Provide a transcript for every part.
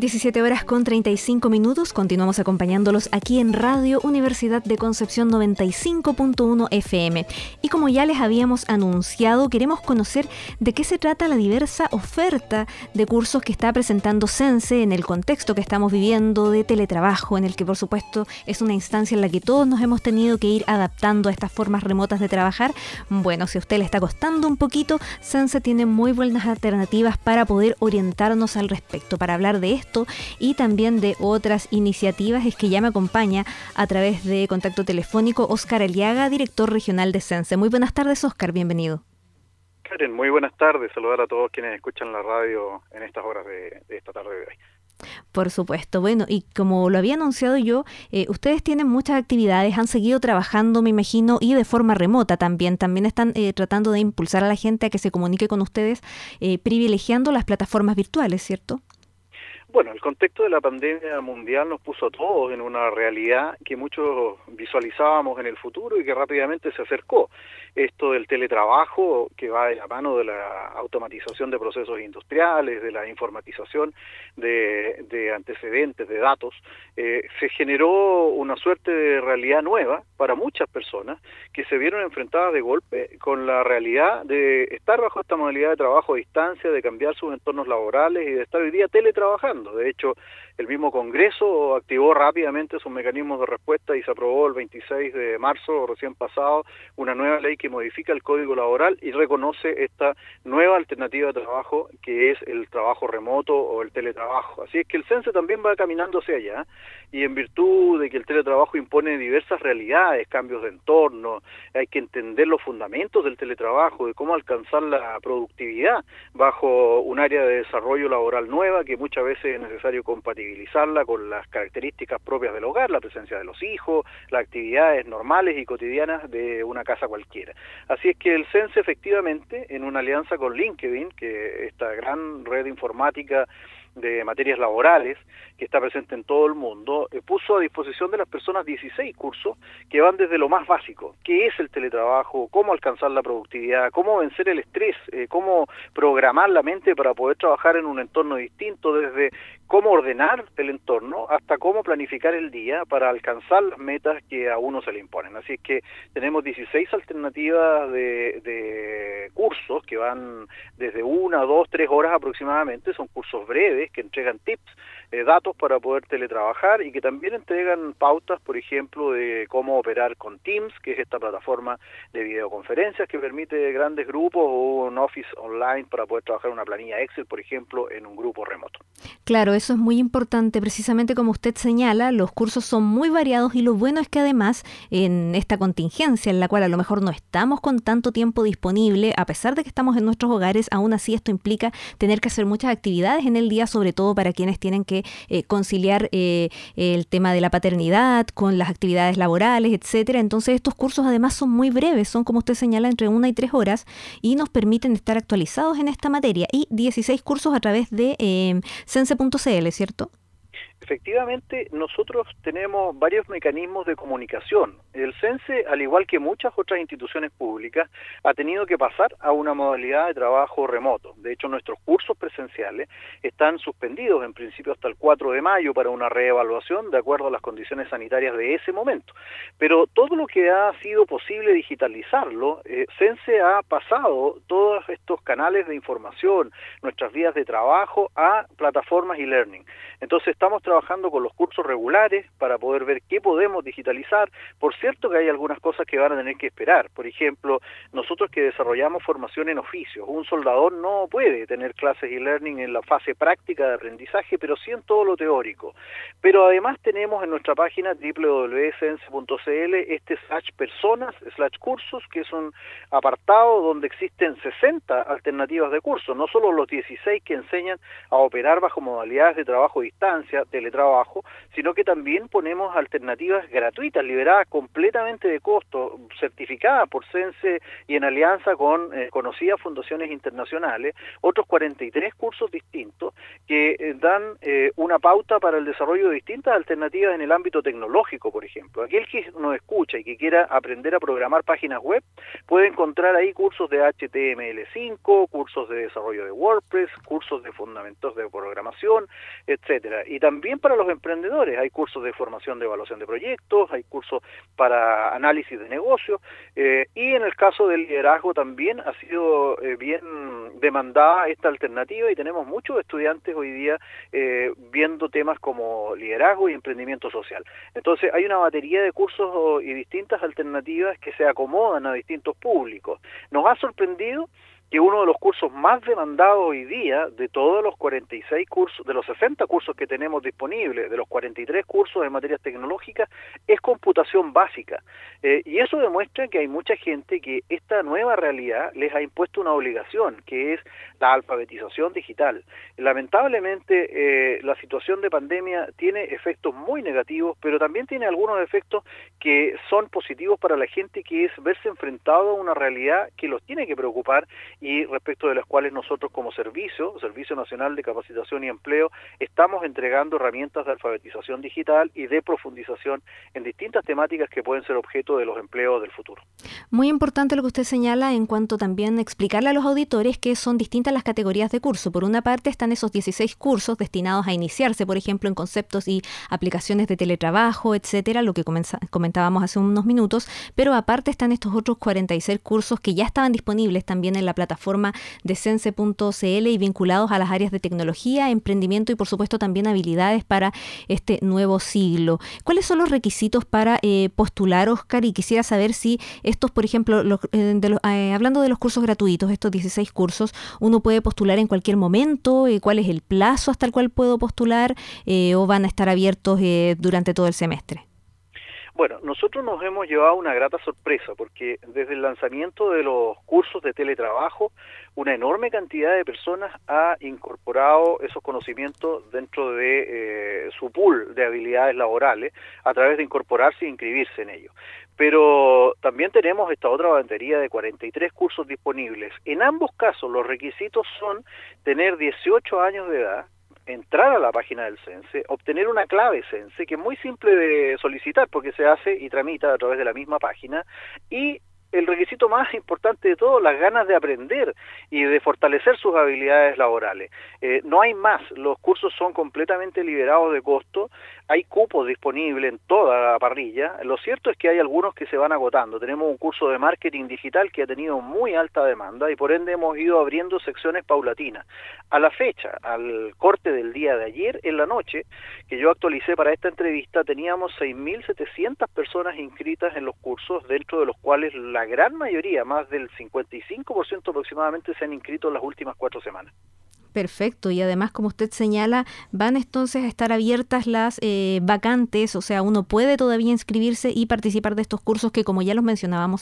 17 horas con 35 minutos, continuamos acompañándolos aquí en Radio Universidad de Concepción 95.1 FM. Y como ya les habíamos anunciado, queremos conocer de qué se trata la diversa oferta de cursos que está presentando Sense en el contexto que estamos viviendo de teletrabajo, en el que por supuesto es una instancia en la que todos nos hemos tenido que ir adaptando a estas formas remotas de trabajar. Bueno, si a usted le está costando un poquito, Sense tiene muy buenas alternativas para poder orientarnos al respecto. Para hablar de esto y también de otras iniciativas es que ya me acompaña a través de contacto telefónico Óscar Aliaga, director regional de Sense. Muy buenas tardes, Óscar, bienvenido. Karen, muy buenas tardes, saludar a todos quienes escuchan la radio en estas horas de esta tarde de hoy. Por supuesto. Bueno, y como lo había anunciado yo, ustedes tienen muchas actividades, han seguido trabajando, me imagino, y de forma remota también. También están tratando de impulsar a la gente a que se comunique con ustedes, privilegiando las plataformas virtuales, ¿cierto? Bueno, el contexto de la pandemia mundial nos puso a todos en una realidad que muchos visualizábamos en el futuro y que rápidamente se acercó. Esto del teletrabajo, que va de la mano de la automatización de procesos industriales, de la informatización de antecedentes, de datos, se generó una suerte de realidad nueva para muchas personas que se vieron enfrentadas de golpe con la realidad de estar bajo esta modalidad de trabajo a distancia, de cambiar sus entornos laborales y de estar hoy día teletrabajando. De hecho, el mismo Congreso activó rápidamente sus mecanismos de respuesta y se aprobó el 26 de marzo, recién pasado, una nueva ley que modifica el Código Laboral y reconoce esta nueva alternativa de trabajo que es el trabajo remoto o el teletrabajo. Así es que el Sense también va caminando hacia allá y en virtud de que el teletrabajo impone diversas realidades, cambios de entorno, hay que entender los fundamentos del teletrabajo, de cómo alcanzar la productividad bajo un área de desarrollo laboral nueva que muchas veces es necesario compatibilizarla con las características propias del hogar, la presencia de los hijos, las actividades normales y cotidianas de una casa cualquiera. Así es que el Sense efectivamente, en una alianza con LinkedIn, que esta gran red informática de materias laborales que está presente en todo el mundo, puso a disposición de las personas 16 cursos que van desde lo más básico, qué es el teletrabajo, cómo alcanzar la productividad, cómo vencer el estrés, cómo programar la mente para poder trabajar en un entorno distinto, desde cómo ordenar el entorno hasta cómo planificar el día para alcanzar las metas que a uno se le imponen. Así es que tenemos 16 alternativas de cursos que van desde 1, 2, 3 horas aproximadamente, son cursos breves que entregan tips, datos para poder teletrabajar y que también entregan pautas, por ejemplo, de cómo operar con Teams, que es esta plataforma de videoconferencias que permite grandes grupos o un office online para poder trabajar una planilla Excel, por ejemplo, en un grupo remoto. Claro, eso es muy importante. Precisamente como usted señala, los cursos son muy variados y lo bueno es que además en esta contingencia en la cual a lo mejor no estamos con tanto tiempo disponible, a pesar de que estamos en nuestros hogares, aún así esto implica tener que hacer muchas actividades en el día, sobre todo para quienes tienen que conciliar el tema de la paternidad con las actividades laborales, etcétera. Entonces estos cursos además son muy breves, son como usted señala entre 1 y 3 horas y nos permiten estar actualizados en esta materia y 16 cursos a través de sense.cl, ¿cierto? Efectivamente, nosotros tenemos varios mecanismos de comunicación. El Sense, al igual que muchas otras instituciones públicas, ha tenido que pasar a una modalidad de trabajo remoto. De hecho, nuestros cursos presenciales están suspendidos en principio hasta el 4 de mayo para una reevaluación de acuerdo a las condiciones sanitarias de ese momento. Pero todo lo que ha sido posible digitalizarlo, Sense ha pasado todos estos canales de información, nuestras vías de trabajo, a plataformas e-learning. Entonces estamos trabajando con los cursos regulares para poder ver qué podemos digitalizar. Por cierto que hay algunas cosas que van a tener que esperar. Por ejemplo, nosotros que desarrollamos formación en oficios, un soldador no puede tener clases e-learning en la fase práctica de aprendizaje, pero sí en todo lo teórico. Pero además tenemos en nuestra página www.sense.cl /personas/cursos, que es un apartado donde existen 60 alternativas de cursos, no solo los 16 que enseñan a operar bajo modalidades de trabajo a distancia, teletrabajo, sino que también ponemos alternativas gratuitas, liberadas completamente de costo, certificadas por CENSE y en alianza con conocidas fundaciones internacionales, otros 43 cursos distintos que dan una pauta para el desarrollo de distintas alternativas en el ámbito tecnológico, por ejemplo. Aquel que nos escucha y que quiera aprender a programar páginas web puede encontrar ahí cursos de HTML5, cursos de desarrollo de WordPress, cursos de fundamentos de programación, etcétera. Y también para los emprendedores hay cursos de formación de evaluación de proyectos, hay cursos para análisis de negocios, y en el caso del liderazgo también ha sido bien demandada esta alternativa y tenemos muchos estudiantes hoy día viendo temas como liderazgo y emprendimiento social. Entonces hay una batería de cursos y distintas alternativas que se acomodan a distintos públicos. Nos ha sorprendido que uno de los cursos más demandados hoy día, de todos los 46 cursos, de los 60 cursos que tenemos disponibles, de los 43 cursos en materias tecnológicas, es computación básica. Y eso demuestra que hay mucha gente que esta nueva realidad les ha impuesto una obligación, que es la alfabetización digital. Lamentablemente, la situación de pandemia tiene efectos muy negativos, pero también tiene algunos efectos que son positivos para la gente, que es verse enfrentado a una realidad que los tiene que preocupar y respecto de las cuales nosotros como Servicio Nacional de Capacitación y Empleo, estamos entregando herramientas de alfabetización digital y de profundización en distintas temáticas que pueden ser objeto de los empleos del futuro. Muy importante lo que usted señala en cuanto también explicarle a los auditores que son distintas las categorías de curso. Por una parte están esos 16 cursos destinados a iniciarse, por ejemplo, en conceptos y aplicaciones de teletrabajo, etcétera, lo que comentábamos hace unos minutos, pero aparte están estos otros 46 cursos que ya estaban disponibles también en la plataforma de Cense.cl y vinculados a las áreas de tecnología, emprendimiento y por supuesto también habilidades para este nuevo siglo. ¿Cuáles son los requisitos para postular, Oscar? Y quisiera saber si estos, por ejemplo, hablando de los cursos gratuitos, estos 16 cursos, uno puede postular en cualquier momento, ¿cuál es el plazo hasta el cual puedo postular o van a estar abiertos durante todo el semestre? Bueno, nosotros nos hemos llevado una grata sorpresa porque desde el lanzamiento de los cursos de teletrabajo, una enorme cantidad de personas ha incorporado esos conocimientos dentro de su pool de habilidades laborales a través de incorporarse e inscribirse en ellos. Pero también tenemos esta otra batería de 43 cursos disponibles. En ambos casos los requisitos son tener 18 años de edad, entrar a la página del CENSE, obtener una clave CENSE, que es muy simple de solicitar porque se hace y tramita a través de la misma página, y el requisito más importante de todo, las ganas de aprender y de fortalecer sus habilidades laborales. No hay más, los cursos son completamente liberados de costo, hay cupos disponibles en toda la parrilla. Lo cierto es que hay algunos que se van agotando. Tenemos un curso de marketing digital que ha tenido muy alta demanda y por ende hemos ido abriendo secciones paulatinas. A la fecha, al corte del día de ayer, en la noche, que yo actualicé para esta entrevista, teníamos 6.700 personas inscritas en los cursos, dentro de los cuales la gran mayoría, más del 55% aproximadamente, se han inscrito en las últimas 4 semanas. Perfecto, y además, como usted señala, van entonces a estar abiertas las vacantes, o sea, uno puede todavía inscribirse y participar de estos cursos que, como ya los mencionábamos,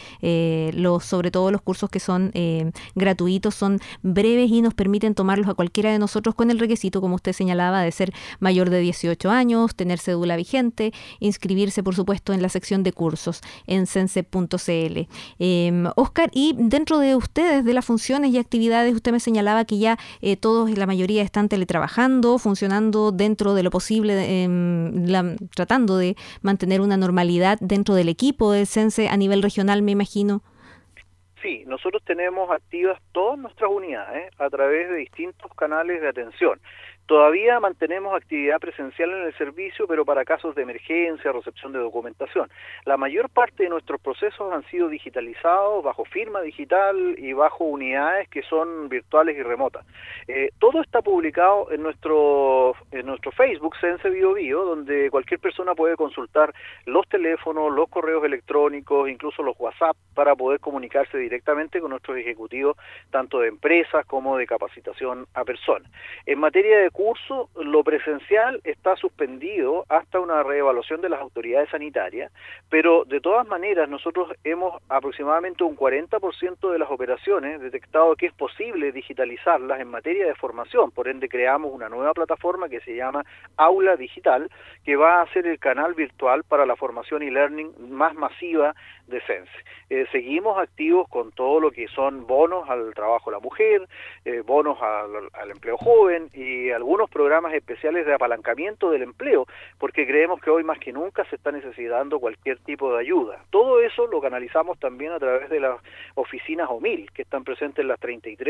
sobre todo los cursos que son gratuitos, son breves y nos permiten tomarlos a cualquiera de nosotros con el requisito, como usted señalaba, de ser mayor de 18 años, tener cédula vigente, inscribirse, por supuesto, en la sección de cursos en Cense.cl. Oscar, y dentro de ustedes, de las funciones y actividades, usted me señalaba que ya todos, la mayoría, están teletrabajando, funcionando dentro de lo posible, tratando de mantener una normalidad dentro del equipo del CENSE a nivel regional, me imagino. Sí, nosotros tenemos activas todas nuestras unidades a través de distintos canales de atención. Todavía mantenemos actividad presencial en el servicio, pero para casos de emergencia, recepción de documentación. La mayor parte de nuestros procesos han sido digitalizados bajo firma digital y bajo unidades que son virtuales y remotas. Todo está publicado en nuestro Facebook, Cense Bio Bio, donde cualquier persona puede consultar los teléfonos, los correos electrónicos, incluso los WhatsApp, para poder comunicarse directamente con nuestros ejecutivos, tanto de empresas como de capacitación a personas. En materia de curso, lo presencial está suspendido hasta una reevaluación de las autoridades sanitarias, pero de todas maneras nosotros hemos aproximadamente un 40% de las operaciones detectado que es posible digitalizarlas en materia de formación. Por ende creamos una nueva plataforma que se llama Aula Digital, que va a ser el canal virtual para la formación y learning más masiva de Sense. Seguimos activos con todo lo que son bonos al trabajo de la mujer, bonos al empleo joven y algunos programas especiales de apalancamiento del empleo, porque creemos que hoy más que nunca se está necesitando cualquier tipo de ayuda. Todo eso lo canalizamos también a través de las oficinas OMIL, que están presentes en las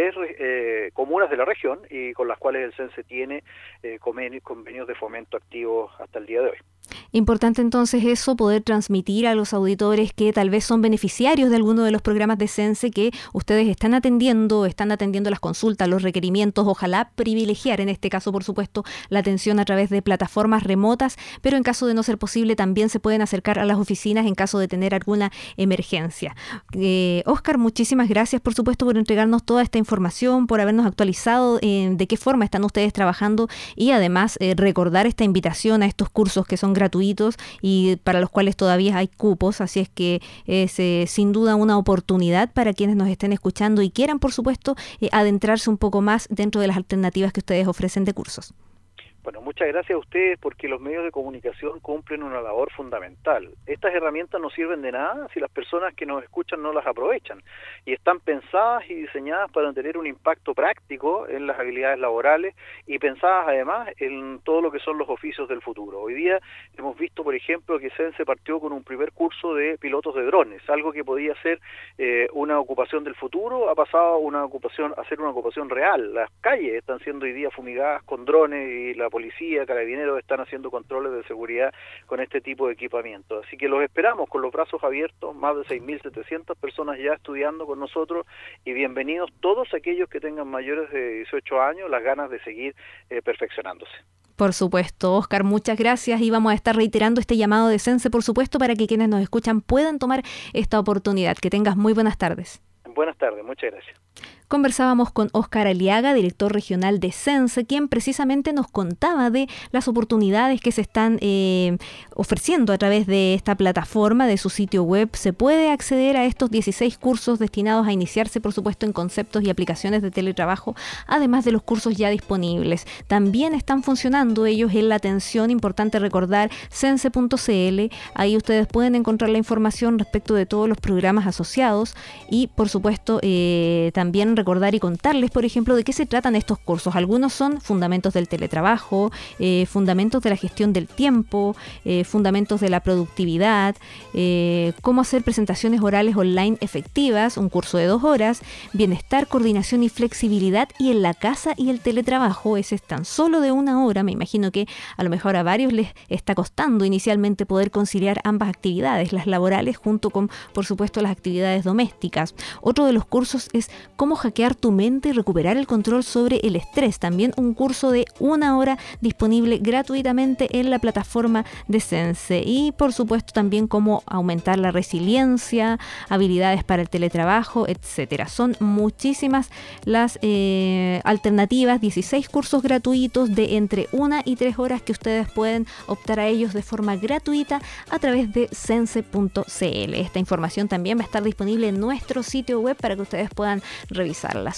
33 comunas de la región y con las cuales el Sense tiene convenios de fomento activos hasta el día de hoy. Importante entonces eso, poder transmitir a los auditores que tal vez son beneficiarios de alguno de los programas de Sense que ustedes están atendiendo las consultas, los requerimientos, ojalá privilegiar en este caso, por supuesto, la atención a través de plataformas remotas, pero en caso de no ser posible también se pueden acercar a las oficinas en caso de tener alguna emergencia. Óscar, muchísimas gracias, por supuesto, por entregarnos toda esta información, por habernos actualizado de qué forma están ustedes trabajando y además recordar esta invitación a estos cursos que son gratuitos y para los cuales todavía hay cupos, así es que es sin duda una oportunidad para quienes nos estén escuchando y quieran, por supuesto, adentrarse un poco más dentro de las alternativas que ustedes ofrecen de cursos. Bueno, muchas gracias a ustedes porque los medios de comunicación cumplen una labor fundamental. Estas herramientas no sirven de nada si las personas que nos escuchan no las aprovechan y están pensadas y diseñadas para tener un impacto práctico en las habilidades laborales y pensadas además en todo lo que son los oficios del futuro. Hoy día hemos visto, por ejemplo, que Sense partió con un primer curso de pilotos de drones, algo que podía ser una ocupación del futuro, ha pasado a ser una ocupación real. Las calles están siendo hoy día fumigadas con drones y la policía, carabineros están haciendo controles de seguridad con este tipo de equipamiento. Así que los esperamos con los brazos abiertos, más de 6.700 personas ya estudiando con nosotros y bienvenidos todos aquellos que tengan mayores de 18 años, las ganas de seguir perfeccionándose. Por supuesto, Óscar, muchas gracias y vamos a estar reiterando este llamado de Sense, por supuesto, para que quienes nos escuchan puedan tomar esta oportunidad. Que tengas muy buenas tardes. Buenas tardes, muchas gracias. Conversábamos con Óscar Aliaga, director regional de Sense, quien precisamente nos contaba de las oportunidades que se están ofreciendo a través de esta plataforma, de su sitio web. Se puede acceder a estos 16 cursos destinados a iniciarse, por supuesto, en conceptos y aplicaciones de teletrabajo, además de los cursos ya disponibles. También están funcionando ellos en la atención, importante recordar, sense.cl. Ahí ustedes pueden encontrar la información respecto de todos los programas asociados y, por supuesto, también recordar y contarles, por ejemplo, de qué se tratan estos cursos. Algunos son fundamentos del teletrabajo, fundamentos de la gestión del tiempo, fundamentos de la productividad, cómo hacer presentaciones orales online efectivas, un curso de 2 horas, bienestar, coordinación y flexibilidad y en la casa y el teletrabajo, ese es tan solo de 1 hora. Me imagino que a lo mejor a varios les está costando inicialmente poder conciliar ambas actividades, las laborales junto con, por supuesto, las actividades domésticas. Otro de los cursos es cómo hackear tu mente y recuperar el control sobre el estrés. También un curso de 1 hora disponible gratuitamente en la plataforma de Sense. Y por supuesto también cómo aumentar la resiliencia, habilidades para el teletrabajo, etcétera. Son muchísimas las alternativas, 16 cursos gratuitos de entre 1 y 3 horas que ustedes pueden optar a ellos de forma gratuita a través de sense.cl. Esta información también va a estar disponible en nuestro sitio web para que ustedes puedan revisarla.